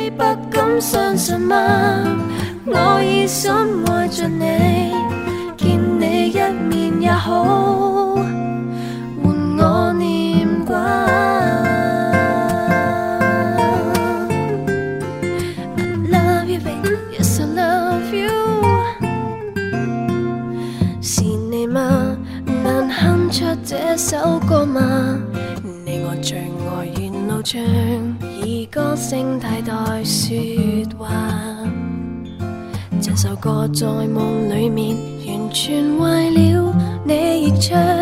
你不敢相信嗎？我已深愛着你，見你一面也好，換我念掛。I love you, baby, yes I love you。是你嗎？能哼出這首歌嗎？你我最愛沿路唱，以歌聲替代說話。這首歌在夢裡面完全為了你而唱。